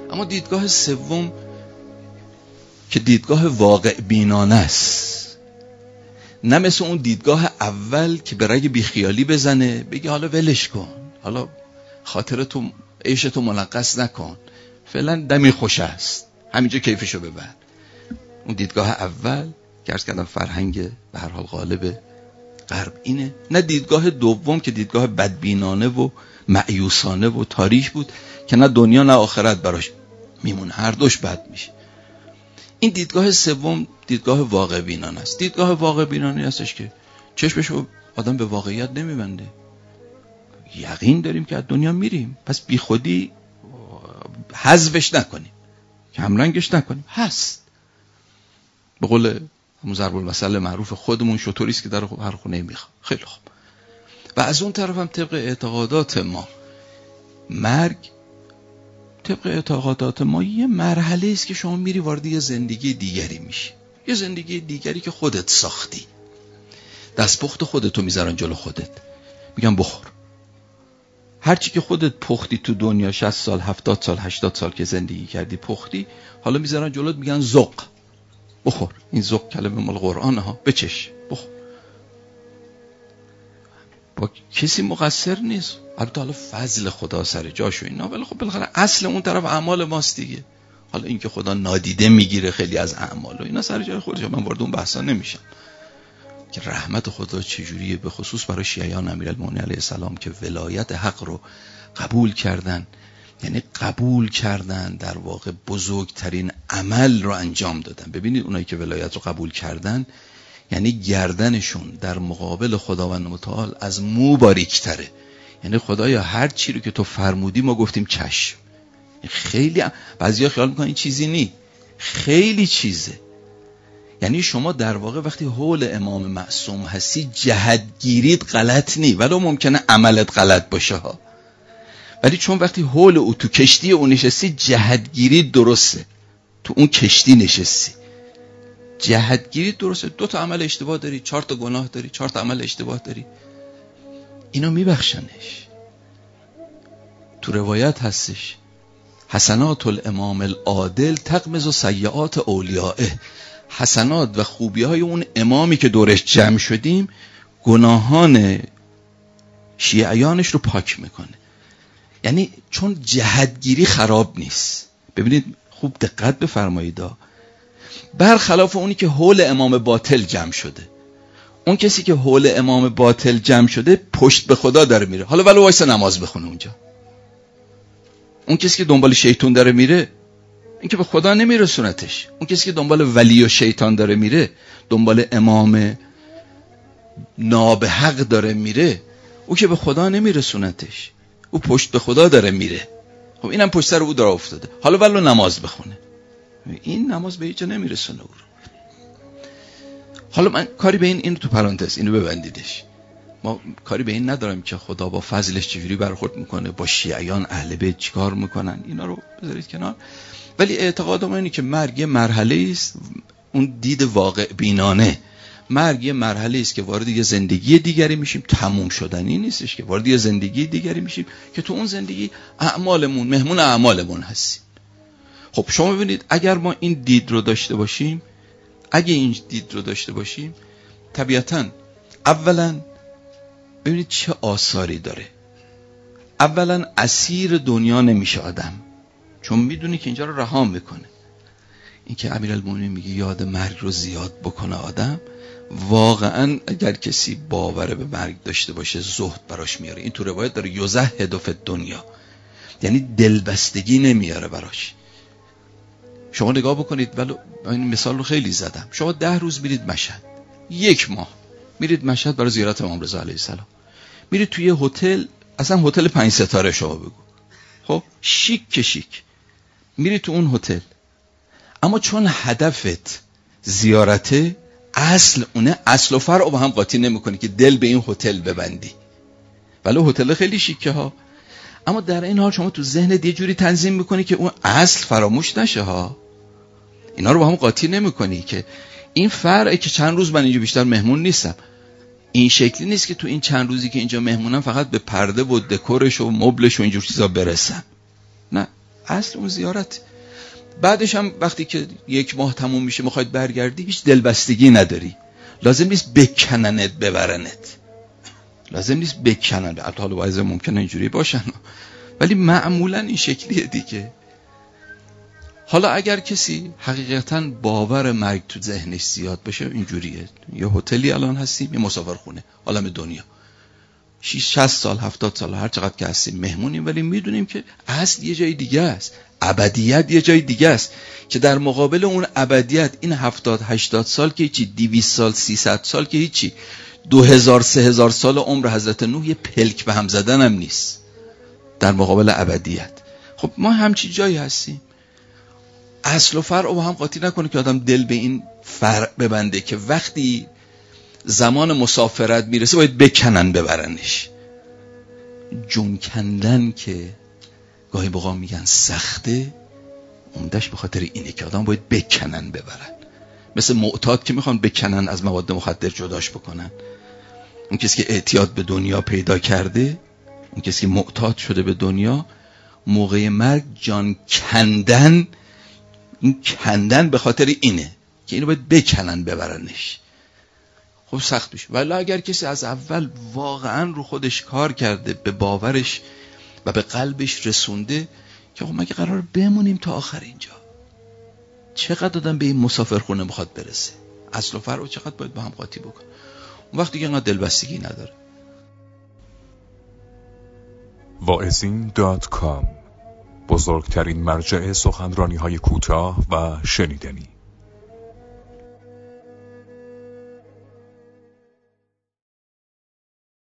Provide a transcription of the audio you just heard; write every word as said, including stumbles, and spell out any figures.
اما دیدگاه سوم که دیدگاه واقع بینانه است، نه مثل اون دیدگاه اول که به رگ بیخیالی بزنه بگه حالا ولش کن، حالا خاطرتو عیشتو منقص نکن، فعلا دمی خوش است، همینجا کیفشو ببر. اون دیدگاه اول که عرض کردم فرهنگ به هر حال غالب غرب اینه. نه دیدگاه دوم که دیدگاه بدبینانه و مایوسانه و تاریک بود که نه دنیا نه آخرت براش میمونه، هر دوش بد میشه. این دیدگاه سوم دیدگاه واقع بینانه است. دیدگاه واقع بینانه هستش که چشمشو آدم به واقعیت نمیبنده، یقین داریم که از دنیا میریم، پس بی خودی حذفش نکنیم، کمرنگش نکنیم، هست. به قول همون ضرب المثل معروف خودمون، شطوری است که در هر خونه میخواد. خیلی خوب. و از اون طرف هم طبق اعتقادات ما مرگ، طبق اعتقادات ما یه مرحله است که شما میری وارد یه زندگی دیگری میشی، یه زندگی دیگری که خودت ساختی، دستپخت خودتو میذارن جلو خودت، میگن بخور. هرچی که خودت پختی تو دنیا، شصت سال، هفتاد سال، هشتاد سال که زندگی کردی پختی، حالا میذارن جلوت میگن ذوق، بخور. این ذوق کلمه مال قرآنه ها، بچش، بخور. با کسی مقصر نیست، البته حالا فضل خدا سر جاش و اینا، ولی خب بالاخره اصل اون طرف اعمال ماست دیگه. حالا این که خدا نادیده میگیره خیلی از اعمال و اینا سر جای خودش، من وارد اون بحثا نمیشم که رحمت خدا چجوریه، به خصوص برای شیعیان امیرالمومنین علیه السلام که ولایت حق رو قبول کردن، یعنی قبول کردن در واقع بزرگترین عمل رو انجام دادن. ببینید اونایی که ولایت رو قبول کردن یعنی گردنشون در مقابل خداوند متعال از مو باریک‌تره، یعنی خدایا هر چی رو که تو فرمودی ما گفتیم چشم. خیلی بعضیا خیال میکنن این چیزی نی، خیلی چیزه. یعنی شما در واقع وقتی حول امام معصوم هستی جهتگیریت غلط نی، ولو ممکنه عملت غلط باشه ها، ولی چون وقتی حول او تو کشتی او نشستی جهتگیری درسته، تو اون کشتی نشستی جهتگیری درسته. دو تا عمل اشتباه داری، چهار تا گناه داری، چهار تا عمل اشتباه داری، اینو میبخشنش. تو روایت هستش حسنات الامام العادل تغمض و سیئات اولیائه، حسنات و خوبی های اون امامی که دورش جمع شدیم گناهان شیعیانش رو پاک میکنه. یعنی چون جهتگیری خراب نیست. ببینید خوب دقت بفرمایید، برخلاف اونی که حول امام باطل جمع شده، اون کسی که حول امام باطل جمع شده پشت به خدا داره میره، حالا ولو وایسا نماز بخونه اونجا. اون کسی که دنبال شیطان داره میره این که به خدا نمیرسونتش. اون کسی که دنبال ولی و شیطان داره میره، دنبال امام نابحق داره میره، او که به خدا نمیرسونتش، او پشت به خدا داره میره. خب اینم پشت سر او داره افتاده، حالا ولو نماز بخونه، این نماز به هیچ جا نمیرسونه او رو. حالا من کاری به این اینو تو پرانتز اینو ببندیدش، ما کاری به این ندارم که خدا با فضلش چجوری برخورد میکنه، با شیعیان اهل بیت چیکار میکنن، اینا رو بذارید کنار. ولی اعتقاد ما اینه که مرگ یه مرحله است، اون دید واقع بینانه، مرگ یه مرحله است که وارد یه زندگی دیگری میشیم، تموم شدنی نیستش که وارد یه زندگی دیگری میشیم که تو اون زندگی اعمالمون مهمون اعمالمون هستیم. خب شما ببینید اگر ما این دید رو داشته باشیم، اگه این دید رو داشته باشیم، طبیعتاً اولا ببینید چه آثاری داره. اولا اسیر دنیا نمیشه آدم، چون میدونی که اینجا رو رها میکنه. این که امیرالمومنین میگه یاد مرگ رو زیاد بکنه آدم، واقعا اگر کسی باور به مرگ داشته باشه زهد براش میاره. این تو روایت داره یزهد فی الدنیا، یعنی دلبستگی نمیاره براش. شما نگاه بکنید، ولی این مثال رو خیلی زدم، شما ده روز میرید مشهد، یک ماه میرید مشهد برای زیارت امام رضا علیه السلام، میرید توی هتل، اصلا هتل پنج ستاره شما بگو، خب شیک که شیک، میرید تو اون هتل، اما چون هدفت زیارته، اصل اونه، اصل و فرع با هم قاطی نمیکنی که دل به این هتل ببندی، ولی هتل خیلی شیکه ها، اما در این حال شما تو ذهنت یه جوری تنظیم میکنی که اون اصل فراموش نشه ها. اینا رو با هم قاطی نمیکنی که این فرعه که چند روز من اینجا بیشتر مهمون نیستم. این شکلی نیست که تو این چند روزی که اینجا مهمونم فقط به پرده و دکورش و مبلش و اینجور چیزا برسم. نه، اصل اون زیارت. بعدش هم وقتی که یک ماه تموم میشه میخواید برگردی، هیچ دلبستگی نداری، لازم نیست بکننت ببرنت، لازم نیست بکنن. البته حالا باید ممکنه اینجوری باشن ولی معمولا این شکلیه دیگه. حالا اگر کسی حقیقتا باور مرگ تو ذهنش زیاد بشه اینجوریه، یه هتلی الان هستیم، یه مسافرخونه عالم دنیا، شصت سال هفتاد سال هر چقدر که هستیم مهمونیم، ولی میدونیم که اصل یه جای دیگه است، ابدیت یه جای دیگه است که در مقابل اون ابدیت این هفتاد هشتاد سال که هیچی، دویست سال سیصد سال که هیچی، دو هزار سه هزار سال عمر حضرت نوح یه پلک به هم زدن هم نیست در مقابل ابدیت. خب ما همچی جایی هستیم. اصل و فرع رو با هم قاطی نکنه که آدم دل به این فرع ببنده که وقتی زمان مسافرت میرسه باید بکنن ببرنش. جون کندن که گاهی بقا میگن سخته، عمدش به خاطر اینه که آدم باید بکنن ببرن. مثل معتاد که میخوان بکنن از مواد مخدر جداش بکنن. اون کسی که اعتیاد به دنیا پیدا کرده، اون کسی که معتاد شده به دنیا، موقع مرگ جان کندن، این کندن به خاطر اینه که اینو باید بکنن ببرنش. خب سخت میشه. ولی اگر کسی از اول واقعا رو خودش کار کرده، به باورش و به قلبش رسونده که خب مگه قرار بمونیم تا آخر اینجا، چقدر آدم به این مسافرخونه میخواد برسه، اصل و فرع چقدر باید با هم قاطی بکن. اون وقتی که اینقدر دلبستگی نداره. واعظین دات کام، بزرگترین مرجع سخنرانی های کوتاه و شنیدنی.